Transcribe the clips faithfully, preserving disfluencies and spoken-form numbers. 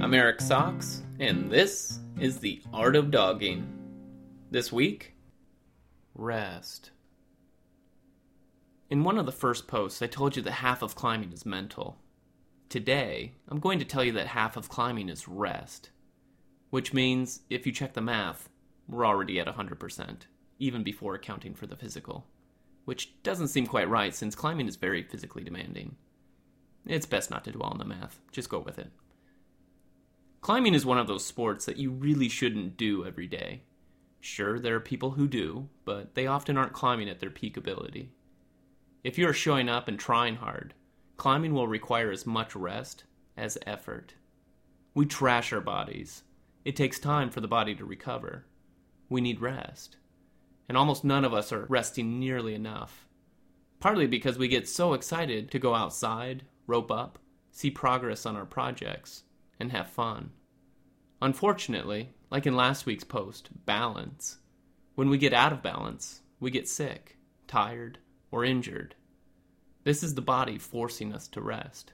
I'm Eric Socks, and this is The Art of Dogging. This week, rest. In one of the first posts, I told you that half of climbing is mental. Today, I'm going to tell you that half of climbing is rest. Which means, if you check the math, we're already at one hundred percent, even before accounting for the physical. Which doesn't seem quite right, since climbing is very physically demanding. It's best not to dwell on the math, just go with it. Climbing is one of those sports that you really shouldn't do every day. Sure, there are people who do, but they often aren't climbing at their peak ability. If you are showing up and trying hard, climbing will require as much rest as effort. We trash our bodies. It takes time for the body to recover. We need rest. And almost none of us are resting nearly enough. Partly because we get so excited to go outside, rope up, see progress on our projects, and have fun. Unfortunately, like in last week's post, balance. When we get out of balance, we get sick, tired, or injured. This is the body forcing us to rest.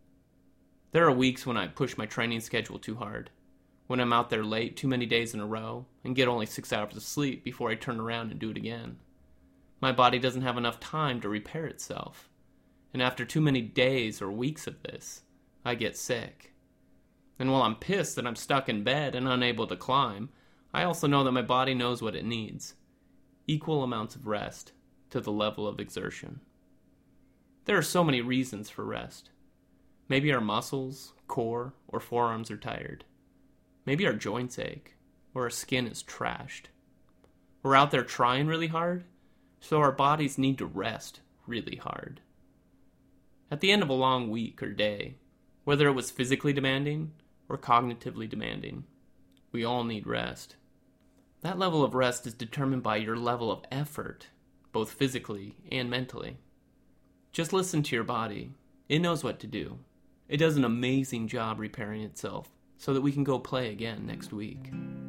There are weeks when I push my training schedule too hard, when I'm out there late too many days in a row, and get only six hours of sleep before I turn around and do it again. My body doesn't have enough time to repair itself, and after too many days or weeks of this, I get sick. And while I'm pissed that I'm stuck in bed and unable to climb, I also know that my body knows what it needs. Equal amounts of rest to the level of exertion. There are so many reasons for rest. Maybe our muscles, core, or forearms are tired. Maybe our joints ache, or our skin is trashed. We're out there trying really hard, so our bodies need to rest really hard. At the end of a long week or day, whether it was physically demanding or cognitively demanding, we all need rest. That level of rest is determined by your level of effort, both physically and mentally. Just listen to your body. It knows what to do. It does an amazing job repairing itself so that we can go play again next week.